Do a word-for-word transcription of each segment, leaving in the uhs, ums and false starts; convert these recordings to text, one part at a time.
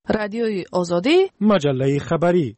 رادیوی آزادی، مجله خبری.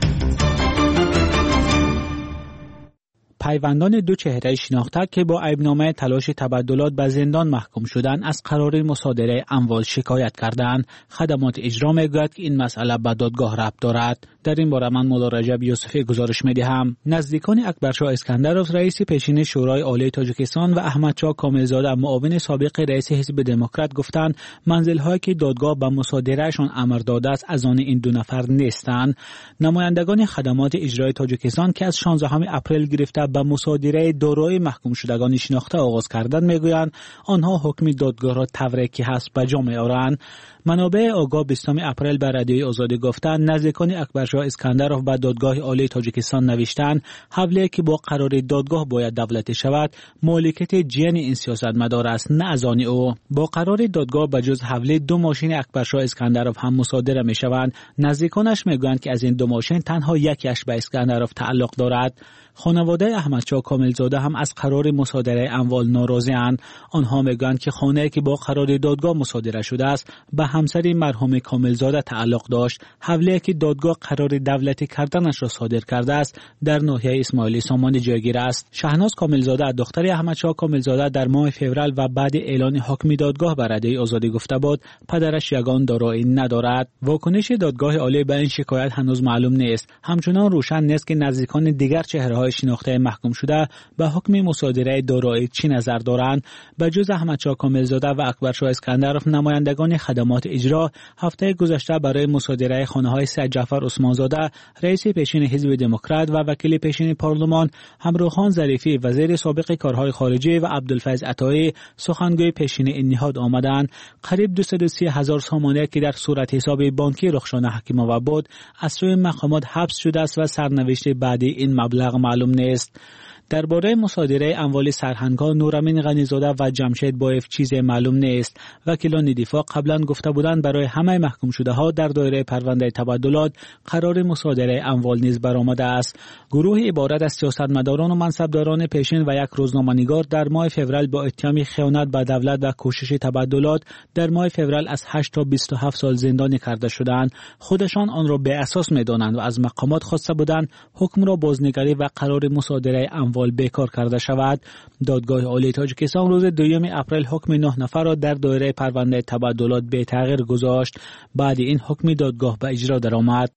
پیوندان دو چهره شناخته که با عیبنامه تلاش تبدلات به زندان محکوم شدند از قرار مصادره اموال شکایت کردند. خدمات اجرا میگوید که این مسئله به دادگاه ربط دارد. در این باره من مولا رجب یوسفی گزارش میدهم. نزدیکان اکبرشاه اسکندرov رئیس پیشین شورای عالی تاجیکستان و احمدشاه کاملزاده معاون سابق رئیس حزب دموکرات گفتند منزل‌هایی که دادگاه به مصادرهشان امر داده است از آن این دو نفر نیستند. نمایندگان خدمات اجرای تاجیکستان که از شانزدهم اپریل گرفته به مصادره دارایی محکوم شدگان شناخته آغاز کردند میگویند آنها حکم دادگاه را تورکی هست به جا می‌آورند. منابع آگاه بیستم اپریل به رادیوی آزادی گفتند نزدیکان اکبرشاه اسکندرov به دادگاه عالی تاجیکستان نوشتند حوله که با قرار دادگاه باید دولتی شود مالکیت جن این سیاستمدار است نه از آن او. با قرار دادگاه به جز حوله دو ماشین اکبرشاه اسکندرov هم مصادره میشوند. نزدیکانش میگویند که از این دو ماشین تنها یکیش به اسکندرov تعلق دارد. خانواده احمدشاه کاملزاده هم از قرار مصادره اموال ناراضی‌اند. آنها میگویند که خانه‌ای که با قرار دادگاه مصادره شده است به همسر مرحوم کاملزاده تعلق داشت. حوله که دادگاه قرار دولتی کردنش را صادر کرده است در ناحیه اسماعیلی سامانی جایگیر است. شهناز کاملزاده دختر احمدشاه کاملزاده در ماه فوریه و بعد اعلان حکم دادگاه بر رادیوی آزادی گفته بود پدرش یگان دارایی ندارد. واکنش دادگاه عالی به این شکایت هنوز معلوم نیست. همچنان روشن نیست که نزدیکان دیگر چهره‌های شناخته محکوم شده به حکم مصادره دارایی چی نظر دارند. به جز احمدشاه کاملزاده و اکبرشاه اسکندرov نمایندگان خدمات اجرا هفته گذشته برای مصادره خانه‌های سید جعفر عثمانزاده رئیس پیشین حزب دموکرات و وکیل پیشین پارلمان، همروخان ظریفی وزیر سابق کارهای خارجه و عبدالفیض عطایی سخنگوی پیشین این نهاد آمدند. قریب دویست و سی هزار سامانه که در صورت حساب بانکی رخشان حکیم‌آوا بود از سوی مقامات حبس شده است و سرنوشت بعدی این مبلغ معلوم نیست. درباره مصادره اموال سرهنگ‌ها نورامین غنیزاده و جمشید بایف چیزی معلوم نیست. وکیلان دفاع قبلا گفته بودند برای همه محکوم شده ها در دایره پرونده تبدلات قرار مصادره اموال نیز برآمده است. گروه عبارت از سیاستمداران و منصبداران پیشین و یک روزنامه‌نگار در ماه فوریه با اتهام خیانت به دولت و کوشش تبدلات در ماه فوریه از هشت تا بیست و هفت سال زندانی کرده شدند. خودشان آن را به اساس می‌دانند و از مقامات خواسته بودند حکم را بازنگری و قرار مصادره اموال بیکار کرده شود. دادگاه عالی تاجیکستان روز دوم اپریل حکم نه نفر را در دایره پرونده تبدلات به تغییر گذاشت. بعد این حکم دادگاه به اجرا درآمد.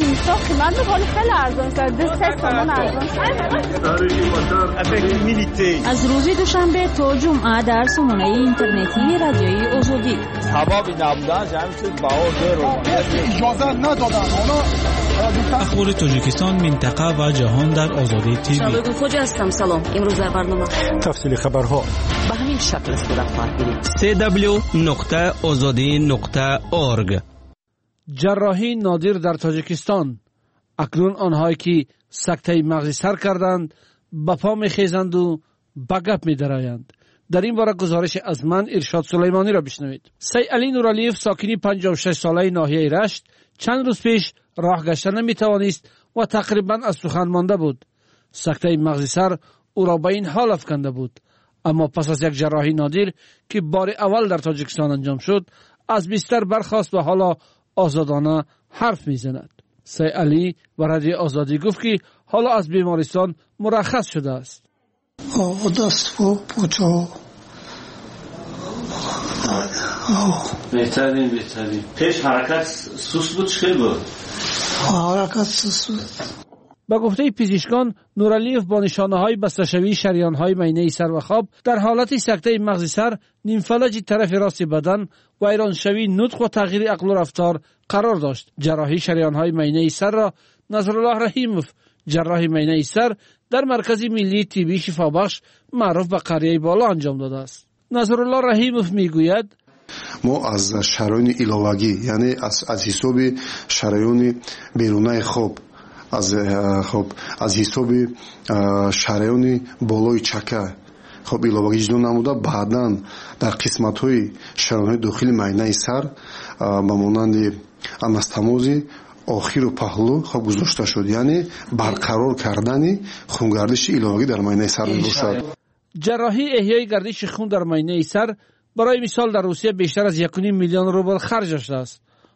از روز دوشنبه تا جمعه در سامانه اینترنتی رادیوی آزادی اجازه ندادن. اخبار تاجیکستان، منطقه و جهان در آزادی تیوی. کجا سلام. امروز در برنامه تفصیل خبرها به همین شکل صورت خواهد گرفت. دبلیو دبلیو دبلیو نقطه آزادی نقطه اورگ. جراحی نادر در تاجیکستان. اکنون آنهایی که سکته مغزی سر کردند به پا میخیزند و به گپ میدرآیند. در این باره گزارش از من ارشاد سلیمانی را بشنوید. سید علی نورالیف ساکنی پنجاه و شش ساله ناحیه رشت چند روز پیش راه گشتن نمیتوانست و تقریبا از سخن مانده بود. سکته مغزی سر او را به این حال افکنده بود، اما پس از یک جراحی نادر که بار اول در تاجیکستان انجام شد از بستر برخاست و حالا آزادانه حرف میزند. سید علی و رادیو آزادی گفت که حالا از بیمارستان مرخص شده است. دست و پوچو بهترین بهترین پیش حرکت سوس بود. چه بود؟ حرکت سوس بود. با گفته پزشکان نورالیف با نشانه‌های بسته‌شوی شریان‌های میانه سر و خواب در حالت سکته مغزی سر، نیم فلج طرف راست بدن، ویرانشوی نطق و تغییر عقل و رفتار قرار داشت. جراحی شریان‌های میانه سر را نصرالله رحیموف جراح میانه سر در مرکز ملی طبی شفابخش معروف به قریه بالا انجام داده است. نصرالله رحیموف میگوید ما از شرایط ایلوواگی یعنی از از حساب شرایط بیرونی خوب از خب از حساب شرایط بالای چکه خب ایلوواگی جدو نموده بعداً در قسمت‌های شرایط داخلی معاینه سر با مانند анастомозی آخر و پهلو خب گذاشته شد، یعنی برقرار کردن خونگردش ایلوواگی در معاینه سر میباشد. جراحی احیای گردش خون در معاینه سر برای مثال در روسیه بیشتر از یک و نیم میلیون روبل خرج شده است.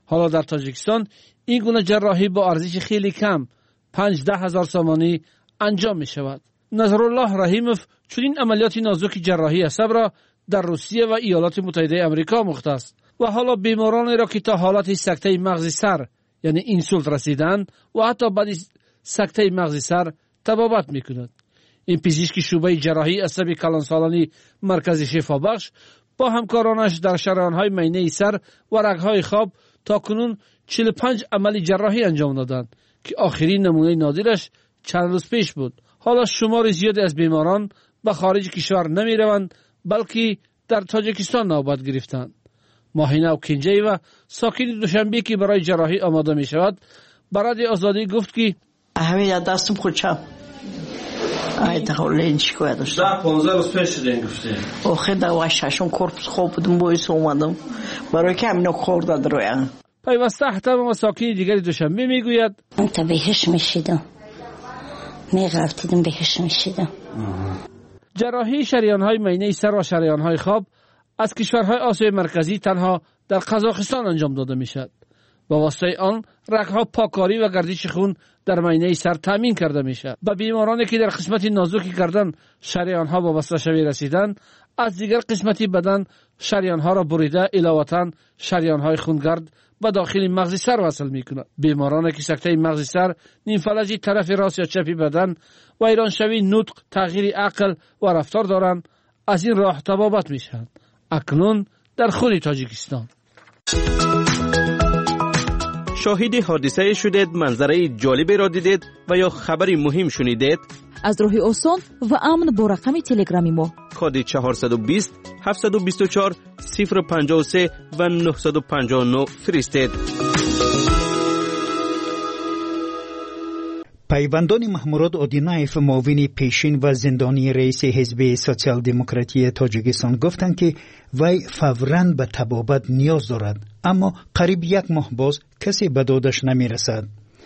حالا در تاجیکستان این گونه جراحی با ارزش خیلی کم پنج ده هزار سامانی انجام می شود. نظرالله رحیموف چنین عملیات نازک جراحی عصب را در روسیه و ایالات متحده آمریکا مختص و حالا بیمارانی را که تا حالت سکته مغزی سر یعنی اینسولت رسیدند و حتی بعد سکته مغزی سر طبابت می کند. این پزشک شعبه جراحی عصب کلانسالانی مرکز شفابخش با همکارانش در شریان‌های میانه سر و رگ‌های خواب تا کنون چهل و پنج عملی جراحی انجام دادند که آخرین نمونه نادرش چند روز پیش بود. حالا شمار زیادی از بیماران به خارج کشور نمی روند بلکه در تاجیکستان نوبت گرفتند. ماهینه و کنجی و ساکن دوشنبه که برای جراحی آماده می شود برای آزادی گفت که همه دستم خودشم ای تحولی شکایت داشتم. ده پانزده روز پیش شدین گفته. آخه در ششم کورپس خواب بودم باعث اومدم برای که همینو خورده درویم. پیوسته احتمام و ساکن دیگری دوشنبه میگوید من تا بهش میشیدم میگفتیدم بهش میشیدم. جراحی شریان‌های میانه سر و شریان‌های خواب از کشورهای آسیای مرکزی تنها در قزاقستان انجام داده میشد. با واسطه آن رگ‌ها پاککاری و گردش خون در میانه سر تامین کرده میشد. به بیمارانی که در قسمت نازک گردن شریان‌ها وابسته شوی رسیدند از دیگر قسمتی بدن شریان‌ها را بریده علاوه شریان‌های خونگرد به داخل مغز سر وصل می‌کند. بیمارانی که سکته مغز سر، نیم فلجی طرف راست یا چپ بدن و ایرانشوی نطق، تغییر عقل و رفتار دارند از این راه طبابت میشن. اکنون در خود تاجیکستان شاهد حادثه شدید، منظره جالبی را دیدید و یا خبری مهم شنیدید؟ از راه آسان و امن با رقم تلگرامی ما کد چهارصد و بیست هفتصد و بیست و چهار صفر پنجاه و سه و نهصد و پنجاه و نه فرستید. پیوندان محمود اودینایف معاون پیشین و زندانی رئیس حزب سوسیال دموکراتی تاجیکستان گفتند که وی فوراً به طبابت نیاز دارد، اما قریب یک ماه باز کسی به دادش نمی رسد.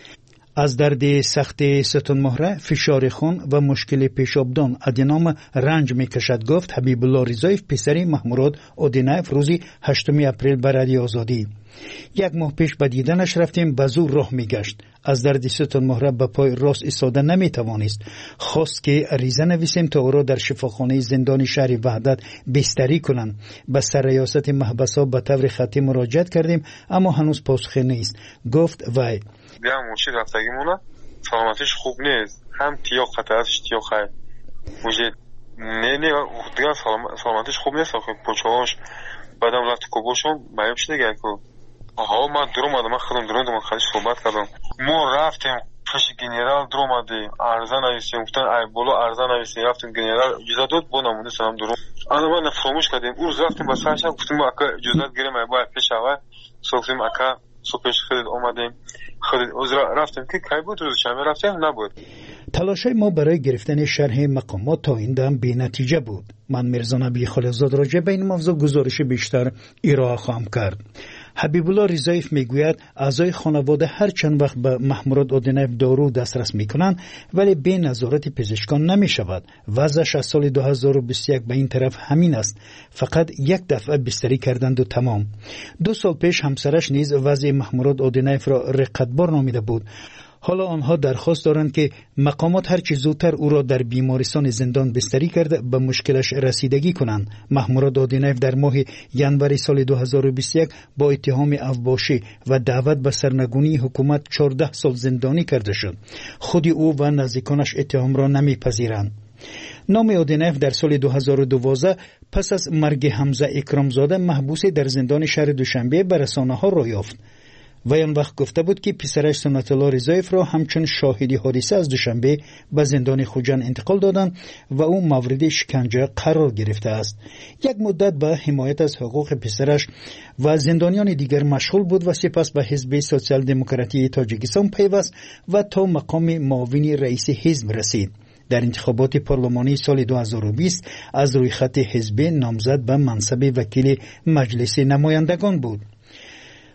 از درد سخت ستون مهره، فشار خون و مشکل پیشابدان ادینام رنج می کشد، گفت حبیب الله رضایف پسر محمود اودینایف روزی هشتم اپریل به رادیو آزادی. یک ماه پیش به دیدنش رفتیم، به زور راه می گشت. از درد ستون مهره به پای راست ایستاده نمی توانست. خواست که عریضه نویسیم تا او را در شفاخانه زندان شهر وحدت بستری کنند. به سر ریاست محبس‌ها به طور خطی مراجعت کردیم اما هنوز پاسخی نیست، گفت وی. دیگه موشی رفتگیمونه سلامتیش خوب نیست، هم تیاق خطر است تیاق خیر موجه نه نه دیگه سلامتیش خوب نیست. آخه پوچهاش بعدم رفت کوبوشون معیوب شده دیگه که آها من درو اومدم، من خودم درو اومدم خودش صحبت کردم. ما رفتیم پیش گنرال درو اومدیم ارزه نویسیم، گفتن ای بالا ارزه نویسیم، رفتیم گنرال اجازه داد با نمونه سلام درو انا من فراموش کردیم. اون روز رفتیم با سرش گفتیم اکا اجازه گیریم ای باید پیش اول سوفتیم اکا صبحش خرید اومدیم خرید از رفتیم که کی بود روز شنبه رفتیم نبود. تلاشای ما برای گرفتن شرح مقامات تا این دم بی نتیجه بود. من میرزا نبی خالقزاد راجع به این موضوع گزارش بیشتر ارائه خواهم کرد. حبیب الله رضایف میگوید اعضای خانواده هر چند وقت به محمود اودینایف دارو دسترس میکنند ولی به نظارت پزشکان نمیشود. وضعش از سال دو هزار و بیست و یک به این طرف همین است، فقط یک دفعه بستری کردند و تمام. دو سال پیش همسرش نیز وضع محمود اودینایف را رقتبار نامیده بود. حالا آنها درخواست دارند که مقامات هر چه زودتر او را در بیمارستان زندان بستری کرده به مشکلش رسیدگی کنند. محمود اودینایف در ماه ژانویه سال دو هزار و بیست و یک با اتهام اوباشی و دعوت به سرنگونی حکومت چهارده سال زندانی کرده شد. خود او و نزدیکانش اتهام را نمیپذیرند. نام اودینایف در سال دو هزار و دوازده پس از مرگ حمزه اکرامزاده محبوس در زندان شهر دوشنبه به رسانه‌ها راه یافت. وی آن وقت گفته بود که پسرش سنت الله رضایف را همچون شاهدی حادثه از دوشنبه به زندان خوجند انتقال دادند و او مورد شکنجه قرار گرفته است. یک مدت به حمایت از حقوق پسرش و زندانیان دیگر مشغول بود و سپس به حزب سوسیال دموکراتی تاجیکستان پیوست و تا مقام معاون رئیس حزب رسید. در انتخابات پارلمانی سال دو هزار و بیست از روی خط حزب نامزد به منصب وکیل مجلس نمایندگان بود.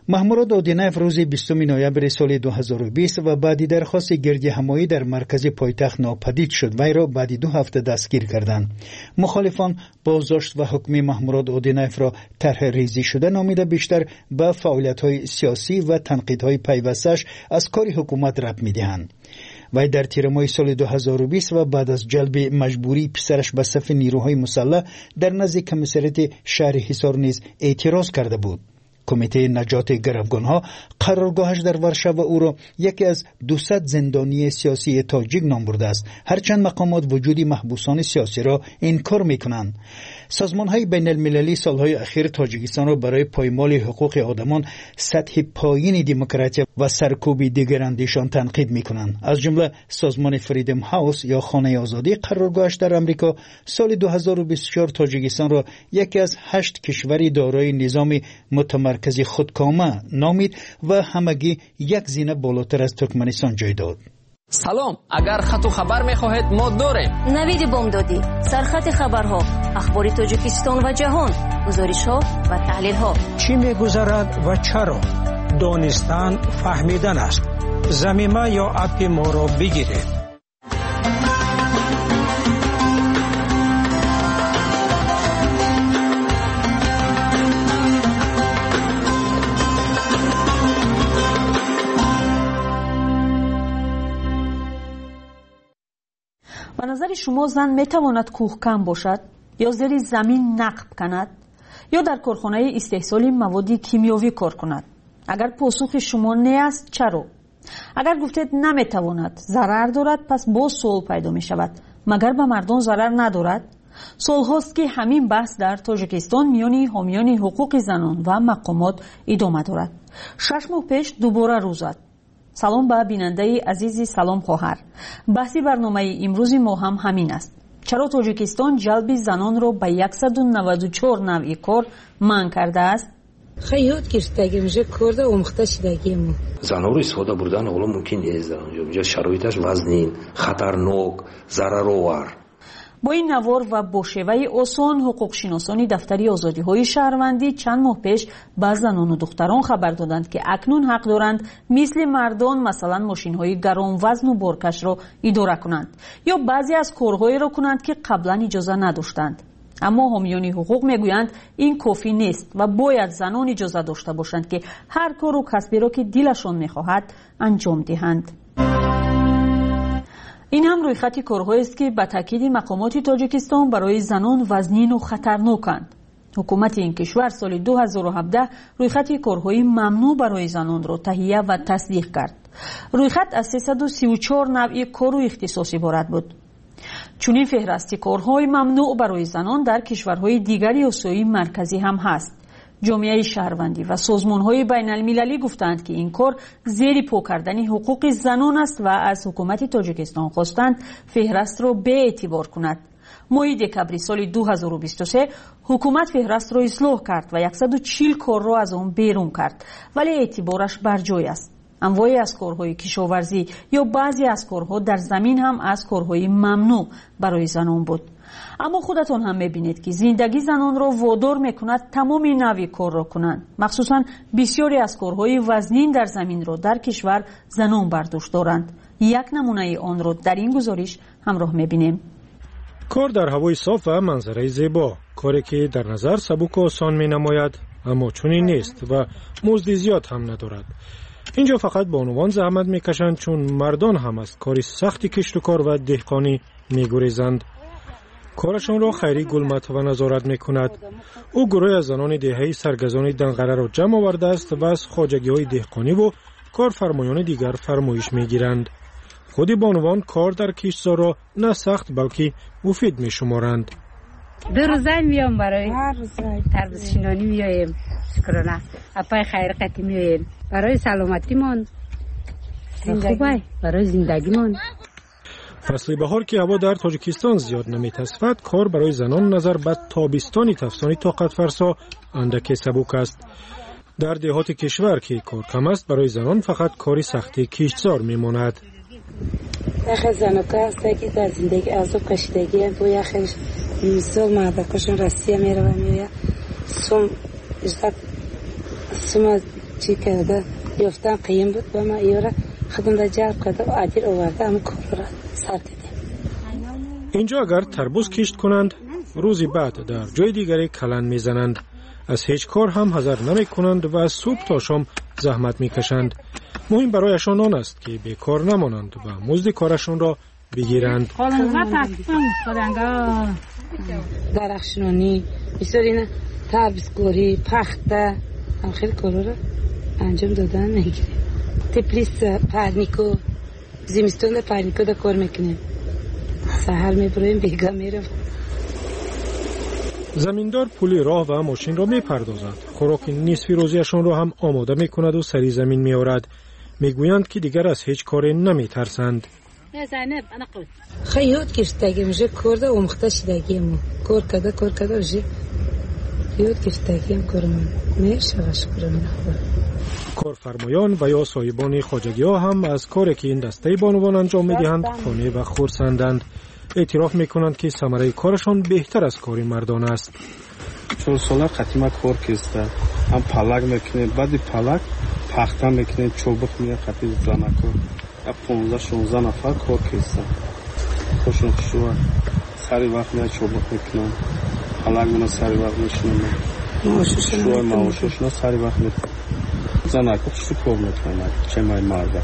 محمود اودینایف روز بیستم نوامبر سال دو هزار و بیست و بعدی درخواست گردی همایی در مرکز پایتخت ناپدید شد. وی را بعد دو هفته دستگیر کردند. مخالفان بازداشت و حکم محمود اودینایف را طرح ریزی شده نامیده بیشتر به فعالیت‌های سیاسی و تنقیدهای پیوستش از کار حکومت ربط می‌دهند. وی در تیر ماه سال دو هزار و بیست و بعد از جلب مجبوری پسرش به صف نیروهای مسلح در نزد کمیساریات شهر حصار نیز اعتراض کرده بود. کمیته نجات گروگانها قرارگاهش در ورشو او را یکی از دویست زندانی سیاسی تاجیک نام برده است، هرچند مقامات وجود محبوسان سیاسی را انکار میکنند. سازمان‌های بین المللی سالهای اخیر تاجیکستان را برای پایمال حقوق آدمان، سطح پایین دموکراسی و سرکوب دیگراندیشان تنقید میکنند. از جمله سازمان فریدم هاوس یا خانه آزادی قرارگاهش در امریکا سال دو هزار و بیست و چهار تاجیکستان را یکی از هشت کشوری دارای نظام متمرکز خودکامه نامید و همگی یک زینه بالاتر از ترکمنستان جای داد. سلام، اگر خط و خبر میخواهید ما داریم. نوید بامدادی، سرخط خبرها، اخبار تاجیکستان و جهان، گزارش ها و تحلیل ها. چی میگذرد و چرا؟ دانستن فهمیدن است. زمینه یا اپ ما را بگیرید. به نظر شما زن میتواند کوهکن باشد یا زیر زمین نقب کند یا در کارخانه استحصال مواد کیمیاوی کار کند؟ اگر پاسخ شما نه است چرا؟ اگر گفتید نمیتواند، ضرر دارد، پس باز سوال پیدا می شود مگر به مردم ضرر ندارد؟ سال هاست که همین بحث در تاجیکستان میان حامیان حقوق زنان و مقامات ادامه دارد. شش ماه پیش دوباره روز زد. سلام به بیننده عزیزی، سلام خواهر. بحثی برنامه امروز ما هم همین است. چرا تاجیکستان جلب زنان را به صد و نود و چهار نوع کار منع کرده است؟ خیلی یاد گرفتگی میشه کرده اومخته شدگی ما. زنها رو استفاده بردن اولا ممکن نیست در اونجا. اینجا شرایطش وزنین، خطرناک، ضررآور. با این نوار و با شیوه آسان حقوق شناسانی دفتری آزادی های شهروندی چند ماه پیش به زنان و دختران خبر دادند که اکنون حق دارند مثل مردان مثلا ماشین های گران وزن و بارکش را اداره کنند یا بعضی از کارهایی را کنند که قبلا اجازه نداشتند. اما حامیان حقوق میگویند این کافی نیست و باید زنان اجازه داشته باشند که هر کار و کسبی را که دلشان میخواهد انجام دهند. این هم روی خط کارهایی است که به تاکید مقامات تاجیکستان برای زنان وزنین و خطرناکند. حکومت این کشور سال دو هزار و هفده روی خط کارهای ممنوع برای زنان را تهیه و تصدیق کرد. روی خط از سیصد و سی و چهار نوع کار و اختصاص عبارت بود. چنین فهرست کارهای ممنوع برای زنان در کشورهای دیگری آسیای مرکزی هم هست. جامعه شهروندی و سازمان‌های بین المللی گفتند که این کار زیر پا کردن حقوق زنان است و از حکومت تاجیکستان خواستند فهرست را به اعتبار کند. ماه دکامبر سال دو هزار و بیست و سه حکومت فهرست را اصلاح کرد و صد و چهل کار را از آن بیرون کرد، ولی اعتبارش بر جای است. انواعی از کارهای کشاورزی یا بعضی از کارها در زمین هم از کارهای ممنوع برای زنان بود. اما خودتون هم میبینید که زندگی زنان را وادار میکند تمام نوع کار را کنند. مخصوصا بسیاری از کارهای وزنین در زمین را در کشور زنان برداشت دارند. یک نمونه آن را در این گزارش همراه میبینیم. کار در هوای صاف و منظره زیبا، کاری که در نظر سبک و آسان مینماید اما چنین نیست و مزد زیاد هم ندارد. اینجا فقط به عنوان زحمت میکشند چون مردان هم از کاری سختی کشت و کار و دهقانی میگریزند. کارشان را خیری گلمت و نظارت میکند. او گروه از زنان دهه‌ای سرگزان دنقره را جمع آورده است و از خواجگی های دهقانی و کارفرمایان دیگر فرمایش میگیرند. خودی بانوان کار در کشتزار را نه سخت بلکه مفید میشمارند. دو روزه میام برای تربیت شینانی میایم. شکرانه. اپای خیر قتی میایم. برای سلامتیمان. خوبه برای زندگیمان. فصل بهار که هوا در تاجیکستان زیاد نمی‌تصفد، کار برای زنان نظر به تابستانی تفسانی طاقت فرسا اندک سبک است. در دهات کشور که کار کم است، برای زنان فقط کاری سختی کشتزار میماند. یخ زنوکا است که در زندگی عذاب کشیدگی با یخش سال مردکشون رسیه میره و میره سوم اشتاد سوم چی کرده یافتن قیم بود و ما ایورا خودم را جلب کرده و عدیر آورده هم کار را سر کردیم. اینجا اگر تربوز کشت کنند روزی بعد در جای دیگری کلن میزنند. از هیچ کار هم حذر نمی کنند و از صبح تا شام زحمت می کشند. مهم برایشان آن است که بیکار نمانند و مزد کارشان را بگیرند. درخشانی بسیار تربیزگاری پخته هم خیلی کارا را انجام دادن میگیریم. تپلیس پرنیکو زمستون در پرنیکو در کار میکنیم. سهر میبریم بیگا میرم. زمیندار پول راه و ماشین را میپردازد. خوراک نصفی روزیشان را هم آماده میکند و سری زمین میآورد. میگویند که دیگر از هیچ کاری نمیترسند. خیلی یاد گرفتگی میشه کرده و مخته شدگی ما کار کده کار کده بشه یاد گرفتگی هم کارمون میشه شکرم نخواه. کارفرمایان و یا صاحبان خواجگی ها هم از کاری که این دسته بانوان انجام میدهند خانه و خرسندند. اعتراف میکنند که ثمره کارشان بهتر از کاری مردان است. چون ساله قدیما کار کسته هم پلک میکنه بعد پلک پخته میکنه چوبک میه قدیم زنکو پانزده شانزده نفر کار کسته خوشون خشوه سری وقت میه چوبک میکنن پلک منو سری وقت میشنم شوه معاششنا سری وقت میکنن زنکو خشو کار میکنن چه مای مرده.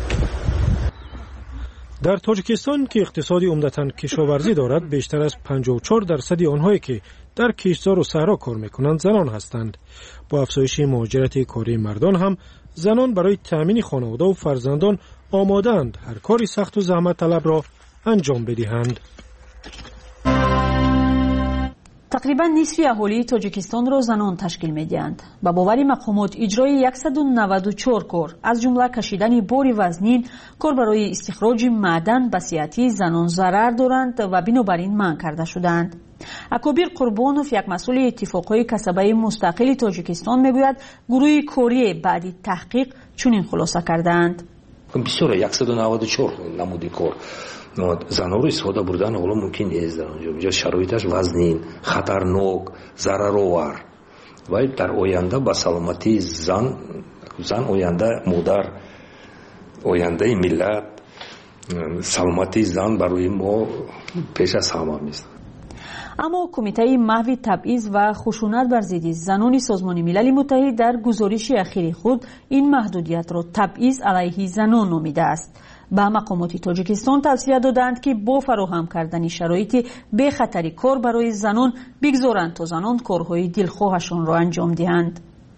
در تاجیکستان که اقتصادی عمدتاً کشاورزی دارد بیشتر از پنجاه و چهار درصد آنهایی که در کشتزار و صحرا کار میکنند زنان هستند. با افزایش مهاجرت کاری مردان هم زنان برای تأمین خانواده و فرزندان آماده‌اند هر کاری سخت و زحمت طلب را انجام بدهند. تقریبا نصف اهالی تاجیکستان را زنان تشکیل می‌دهند. با باور مقامات اجرای صد و نود و چهار کار از جمله کشیدن بار وزنین، کار برای استخراج معدن به صحت زنان ضرر دارند و بنابراین منع کرده شدند. اکابر قربانوف یک مسئول اتفاقهای کسبه مستقل تاجیکستان میگوید گروه کاری بعد تحقیق چنین خلاصه کردند. بسیار صد و نود و چهار نمودی کار زنها رو استفاده بردن حالا ممکن نیست در اونجا. اینجا شرایطش وزنین، خطرناک، ضررآور و در آینده با سلامتی زن زن آینده مادر آینده ملت سلامتی زن برای ما پیش از همه است. اما کمیته محو تبعیض و خشونت بر ضد زنان سازمان ملل متحد در گزارش اخیر خود این محدودیت را تبعیض علیه زنان نامیده است. به مقامات تاجیکستان توصیه دادند که با فراهم کردن شرایط بی خطری کار برای زنان بگذارند تا زنان کارهای دلخواهشان را انجام دهند.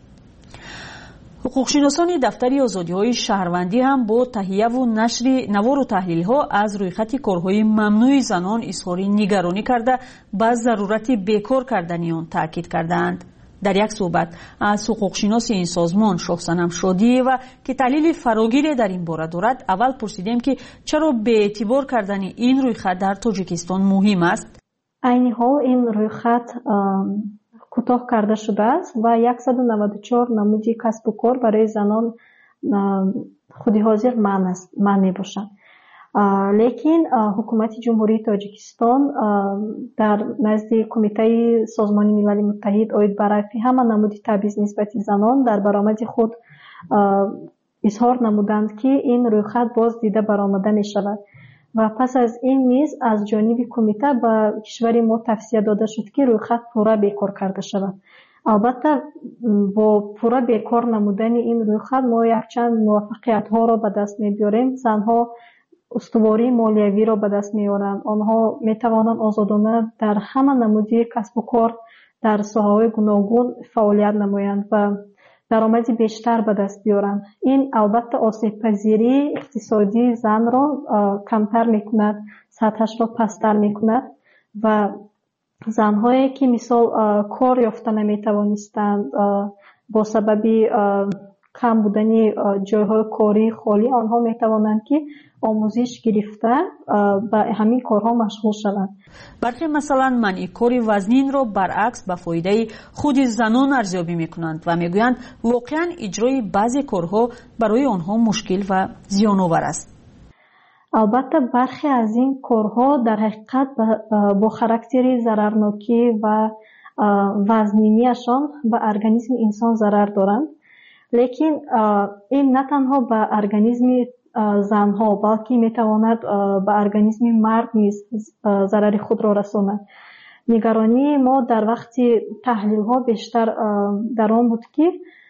حقوقشناسان دفتر آزادی‌های شهروندی هم با تهیه و نشر نوار و تحلیل‌ها از رویخط کارهای ممنوع زنان اظهار نگرانی کرده به ضرورت بیکار کردن آن تاکید کردند. در یک صحبت از حقوقشناس این سازمان شاهصنم شادی و که تحلیل فراگیر در این باره دارد اول پرسیدیم که چرا به اعتبار کردن این رویخط در تاجیکستان مهم است. عین حال این رویخط کوتاه کرده شده است و صد و نود و چهار نمودی کسب و کار برای زنان خودی حاضر منع است منع می باشد. لیکن حکومت جمهوری تاجیکستان در نزد کمیته سازمان ملل متحد اوید برای همه نمودی تبعیض نسبت زنان در برآمد خود اظهار نمودند که این رویخط باز دیده برآمده می شود و پس از این نیز از جانب کمیته به کشور ما توصیه داده شد که رویخط پورا بیکار کرده شود. البته با پورا بیکار نمودن این رویخط ما یک چند موفقیت ها را به دست می بیاریم. زنها استواری مالیوی را به دست می آورند. آنها می توانند آزادانه در همه نمودی کسب و کار در ساحه‌های گوناگون فعالیت نمایند و درآمدی بیشتر به دست بیارند. این البته آسیب پذیری اقتصادی زن را کمتر می کند، سطحش را پستر می کند و زنهایی که مثال کار یافته نمی توانستند با سبب کم بودن جایهای کاری خالی آنها می توانند که آموزش گرفته به همین کارها مشغول شوند. برخی مثلا منع کار وزنین را برعکس به فایده خود زنان ارزیابی میکنند و میگویند واقعا اجرای بعضی کارها برای آنها مشکل و زیان آور است. البته برخی از این کارها در حقیقت با خاراکتر ضررناکی و وزنینیشان به ارگانیسم انسان ضرر دارند. лекин ин на танҳо ба организми занҳо балки метавонад ба организми мард низ зарари худро расонад. нигаронии мо дар вақти таҳлилҳо бештар дар он буд ки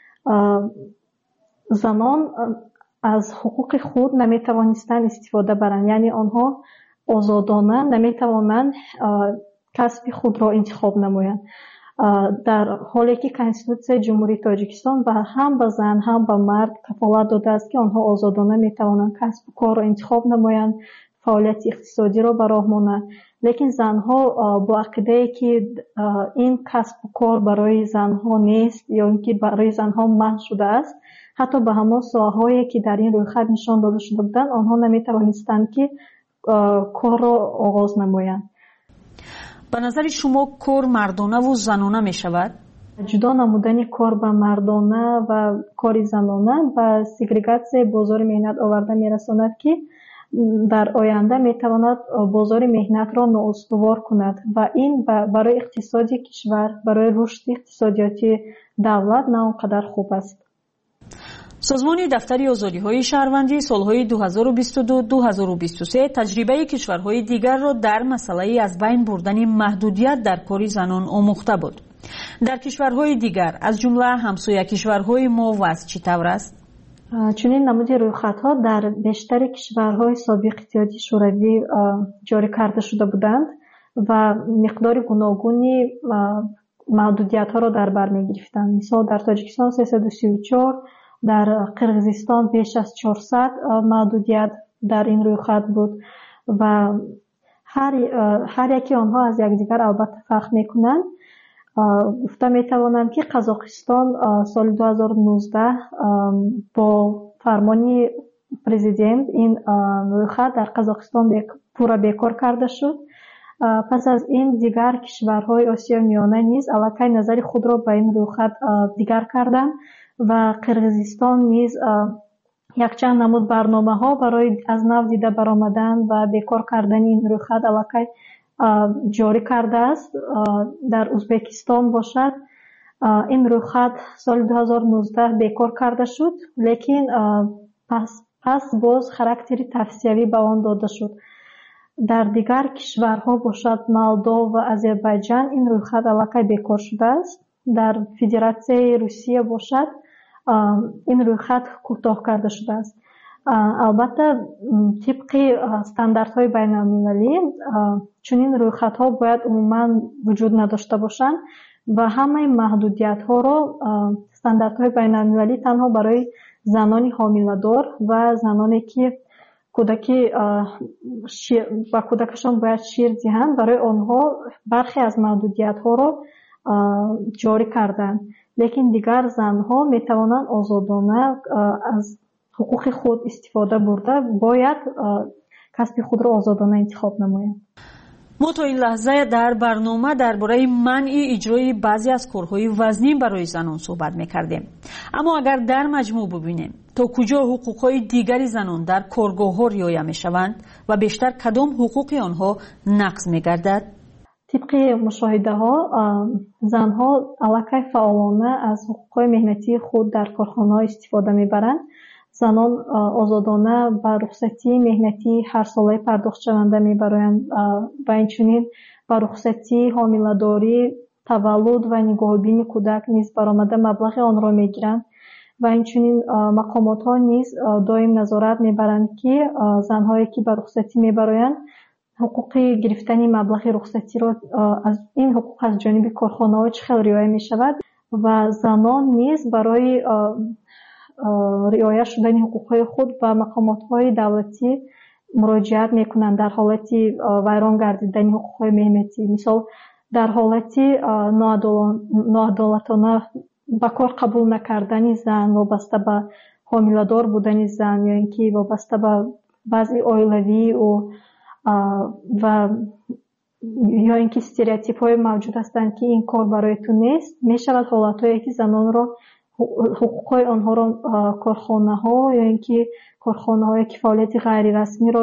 занон аз ҳуқуқи худ наметавонистанд истифода баранд, яъне онҳо озодона наметавонанд касби худро интихоб намоянд, дар ҳоле ки Конститутсияи Ҷумҳурии Тоҷикистон ба ҳам ба зан ҳам ба мард кафолат додааст ки онҳо озодона метавонанд касбу корро интихоб намоянд, фаъолияти иқтисодиро ба роҳ монанд. лекин занҳо бо ақидае ки ин касбу кор барои занҳо нест ё ин ки барои занҳо маҳв шудааст, ҳатто ба ҳамон соҳаҳое ки дар ин рӯйхат нишон дода шуда буданд, онҳо наметавонистанд ки корро оғоз намоянд. ба назари шумо кор мардонаву занона мешавад? ҷудо намудани кор ба мардона ва кори занона ба сегрегатсияи бозори меҳнат оварда мерасонад ки дар оянда метавонад бозори меҳнатро ноустувор кунад ва ин барои иқтисоди кишвар, барои рушди иқтисодиёти давлат на он қадар хуб аст. созмони дафтари озодиҳои шаҳрвандӣ солҳои дуҳазору бисту ду - дуҳазору бисту се таҷрибаи кишварҳои дигарро дар масъалаи аз байн бурдани маҳдудият дар кори занон омӯхта буд. дар кишварҳои дигар аз ҷумла ҳамсоя кишварҳои мо вазъ чӣ тавр аст? чунин намуди рӯйхатҳо дар бештари кишварҳои собиқи иттиҳоди шӯравӣ ҷорӣ карда шуда буданд ва миқдори гуногуни маҳдудиятҳоро дар бар мегирифтанд. мисол дар Тоҷикистон сесаду сию чор, дар Қирғизистон беш аз чорсад маҳдудият дар ин рӯйхат буд ва ҳар яки онҳо аз якдигар албатта фарқ мекунанд. гуфта метавонам ки Қазоқистон соли дуҳазору нуздаҳ бо фармони президент ин рӯйхат дар Қазоқистон пурра бекор карда шуд. пас аз ин дигар кишварҳои Осиёи Миёна низ аллакай назари худро ба ин рӯйхат дигар карданд ва Қирғизистон низ якчанд намуд барномаҳо барои аз нав дида баромадан ва бекор кардани ин рӯйхат аллакай ҷорӣ кардааст. дар Узбекистон бошад ин рӯйхат соли дуҳазору нуздаҳ бекор карда шуд, лекин пас, пас боз характери тавсиявӣ ба он дода шуд. дар дигар кишварҳо бошад Молдов ва Озербайҷан ин рӯйхат аллакай бекор шудааст. дар Федератсияи Русия бошад ин рӯйхат кӯтоҳ карда шудааст. албатта тибқи стандартҳои байналмилалӣ чунин рӯйхатҳо бояд умуман вуҷуд надошта бошанд ва ҳамаи маҳдудиятҳоро стандартҳои байналмилалӣ танҳо барои занони ҳомиладор ва заноне ки кӯдаки ба кӯдакашон бояд шир диҳанд, барои онҳо бархе аз маҳдудиятҳоро ҷорӣ карданд. лекин дигар занҳо метавонанд озодона аз ҳуқуқи худ истифода бурда бояд касби худро озодона интихоб намоянд. мо то ин лаҳза дар барнома дар бораи манъи иҷрои баъзе аз корҳои вазнин барои занон суҳбат мекардем. аммо агар дар маҷмӯъ бубинем то куҷо ҳуқуқҳои дигари занон дар коргоҳҳо риоя мешаванд ва бештар кадом ҳуқуқи онҳо нақз мегардад? тибқи мушоҳидаҳо занҳо аллакай фаъолона аз ҳуқуқҳои меҳнатии худ дар корхонаҳо истифода мебаранд. занон озодона ба рухсатии меҳнатии ҳарсолаи пардохтшаванда мебароянд ва инчунин ба рухсатии ҳомиладорӣ, таваллуд ва нигоҳубини кӯдак низ баромада маблағи онро мегиранд ва инчунин мақомотҳо низ доим назорат мебаранд ки занҳое ки ба рухсатӣ мебароянд ҳуқуқи гирифтани маблағи рухсатиро аз ин ҳуқуқ аз ҷониби корхонаҳо чӣ хел риоя мешавад ва занон низ барои риоя шудани ҳуқуқҳои худ ба мақомотҳои давлатӣ муроҷиат мекунанд дар ҳолати вайрон гардидани ҳуқуқҳои меҳнатӣ. мисол дар ҳолати ноадолатона ба кор қабул накардани зан вобаста ба ҳомиладор будани зан ё ин ки вобаста ба вазъи оилавии ӯ ва ё ин ки стереотипҳое мавҷуд ҳастанд ки ин кор барои ту нест, мешавад ҳолатҳое ки занонро ҳуқуқҳои онҳоро корхонаҳо ё ин ки корхонаҳое ки фаъолияти ғайрирасмиро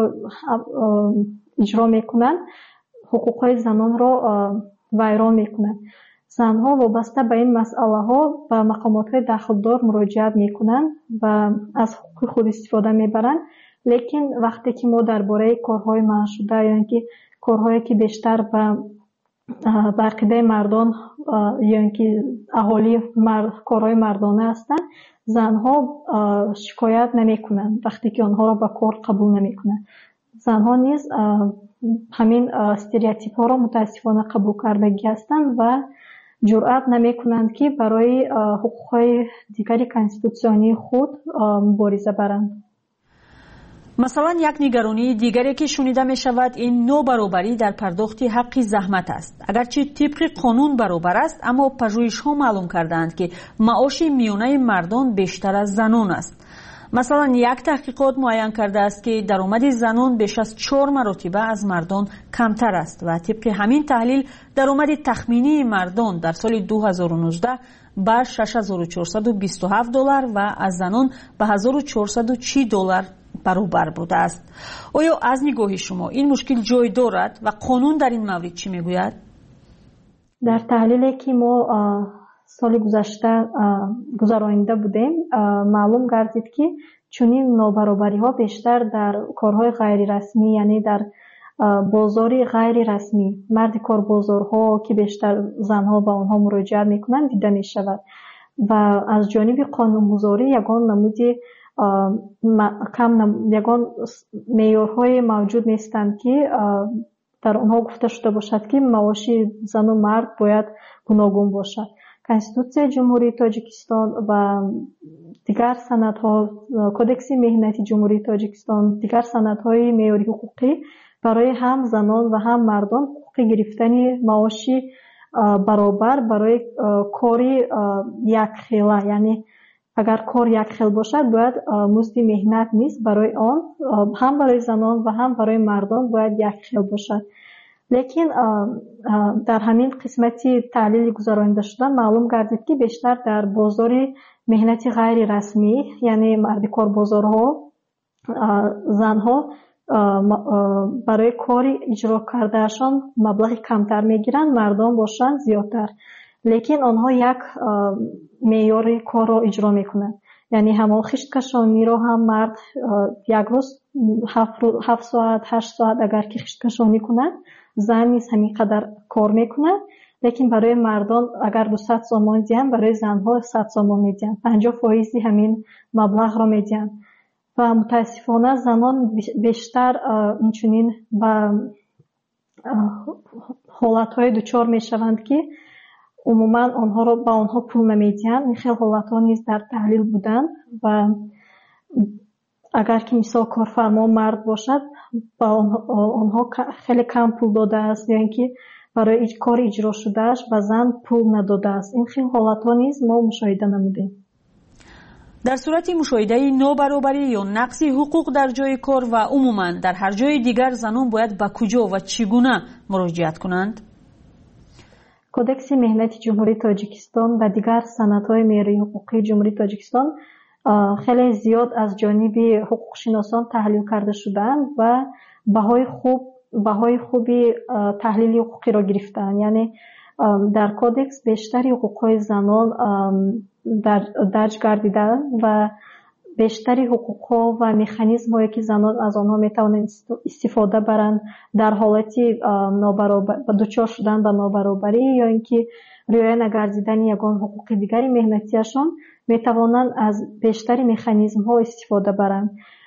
иҷро мекунанд ҳуқуқҳои занонро вайрон мекунанд. زنها وابسته به این مسئله ها به مقامات دخلدار مراجعت میکنند و از حقوق خود استفاده میبرند. لیکن وقتی که ما درباره کارهای منع شده یا اینکه کارهایی که بیشتر به عقیده مردان یا اینکه اهالی مرد، کارهای مردانه هستند، زنها شکایت نمیکنند وقتی که آنها را به کار قبول نمیکنند. زنها نیز همین استریوتیپ ها را متاسفانه قبول کردگی هستند و جرأت نمیکنند که برای حقوقهای دیگری کنستیتوسیونی خود مبارزه برند. مثلا یک نگرانی دیگری که شنیده می شود این نوبرابری در پرداخت حق زحمت است. اگرچه طبق قانون برابر است، اما پژوهش ها معلوم کردند که معاش میانه مردان بیشتر از زنان است. مثلا یک تحقیقات معین کرده است که درآمد زنان بیش از چهار مرتبه از مردان کمتر است و طبق همین تحلیل درآمد تخمینی مردان در سال دو هزار و نوزده به شش هزار و چهارصد و بیست و هفت دلار و از زنان به هزار و چهارصد و سی دلار برابر بوده است. آیا از نگاه شما این مشکل جای دارد و قانون در این مورد چی میگوید؟ در تحلیلی که ما سال گذشته گذرانیده بودیم معلوم گردید که چنین نابرابری ها بیشتر در کارهای غیر رسمی، یعنی در بازاری غیر رسمی، مرد کار بازارها که بیشتر زنها به آنها مراجعه میکنند دیده می شود و از جانب قانونگذاری یگان نمودی کم یگان معیارهای موجود نیستند که در آنها گفته شده باشد که معاش زن و مرد باید گوناگون باشد. کنستیتوسیای جمهوری تاجیکستان و دیگر سندها، کدکس مهنتی جمهوری تاجیکستان، دیگر سندهای معیاری حقوقی برای هم زنان و هم مردان حقوق گرفتن معاشی برابر برای کاری یک خیله، یعنی اگر کار یک خیل باشد باید مزد مهنت نیست برای آن هم برای زنان و هم برای مردان باید یک خیل باشد. لیکن در همین قسمتی تحلیل گذرانیده شده معلوم گردید که بیشتر در بازار مهنتی غیر رسمی، یعنی مرد کار بازارها، زنها برای کاری اجرا کردهشان مبلغ کمتر میگیرند، مردان باشند زیادتر. لیکن آنها یک معیار کار را اجرا میکنند، یعنی همون خشت کشانی را هم مرد یک روز هفت ساعت هشت ساعت اگر که خشت کشانی کنند، زن نیز همین قدر کار میکنند. لیکن برای مردان اگر دویست سومان دهند، برای زنها صد سومان میدهند، پنجاه فایزی همین مبلغ را میدهند و متاسفانه زنان بیشتر اینچنین به حالتهای دچار میشوند که عموما آنها را به آنها پول نمیدهند. این خیلی حالتها نیز در تحلیل بودند و اگر که مثال کارفرما مرد باشد با آنها خیلی کم پول داده است یا اینکه برای ایج کار اجرا شدهش به زن پول نداده است. این خیلی حالتها نیز ما مشاهده نمودیم. در صورت مشاهده نابرابری یا نقص حقوق در جای کار و عموما در هر جای دیگر زنان باید به کجا و چگونه مراجعت کنند؟ کدکس مهنتی جمهوری تاجیکستان و دیگر سندهای معیاری حقوقی جمهوری تاجیکستان خیلی زیاد از جانب حقوق شناسان تحلیل کرده شدند و بهای خوب بهای خوبی تحلیل حقوقی را گرفتند. یعنی در کدکس بیشتری حقوقهای زنان در درج گردیده و بیشتری حقوقها و مکانیزم هایی که زنان از آنها میتوانند استفاده برند در حالتی نابرابر دچار شدن به نابرابری یا اینکه رعایت نگردیدن یگان حقوق دیگری مهنتیشان میتوانند از بیشتری مکانیزم ها استفاده برند.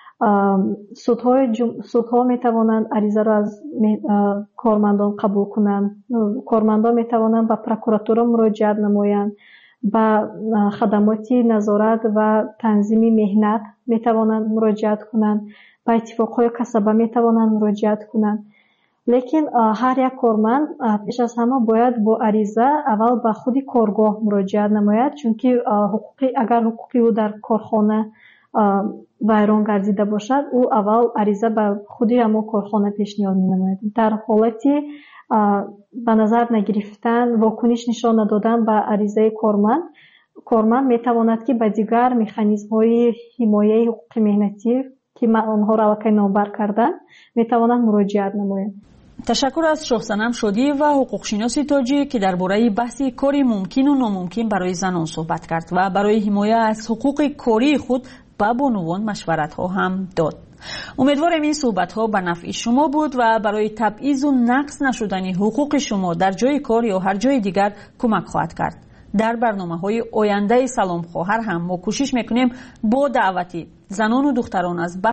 سودهای جم... سودها میتوانند عریضه را از کارمندان قبول کنند. کارمندان میتوانند به پروکراتور مراجعت نمایند. با خدمات نظارت و تنظیم مهنت میتوانند مراجعت کنند. با اتفاقهای کسبه میتوانند مراجعت کنند. لیکن هر یک کارمند پیش از همه باید با عریضه اول به خود کارگاه مراجعت نماید، چون که حقوقی اگر حقوقی او در کارخانه ویران گردیده باشد او اول عریضه به خود همون کارخانه پیشنهاد می نماید. در حالتی به نظر نگرفتن واکنش نشان ندادن به عریضه کارمند کارمند می تواند که به دیگر مکانیزم های حمایه حقوق مهنتی که آنها را الکی نامبر کردن می توانند مراجعت نمایند. تشکر از شهسنم شدی و حقوقشناس تاجیک که درباره بحث کاری ممکن و ناممکن برای زنان صحبت کرد و برای حمایت از حقوق کاری خود با بانوان مشورت ها هم داد. امیدوارم این صحبت ها به نفع شما بود و برای تبعیض و نقص نشدن حقوق شما در جای کار یا هر جای دیگر کمک خواهد کرد. در برنامه های آینده سلام خواهر هم ما کوشش میکنیم با دعوتی زنان و دختران از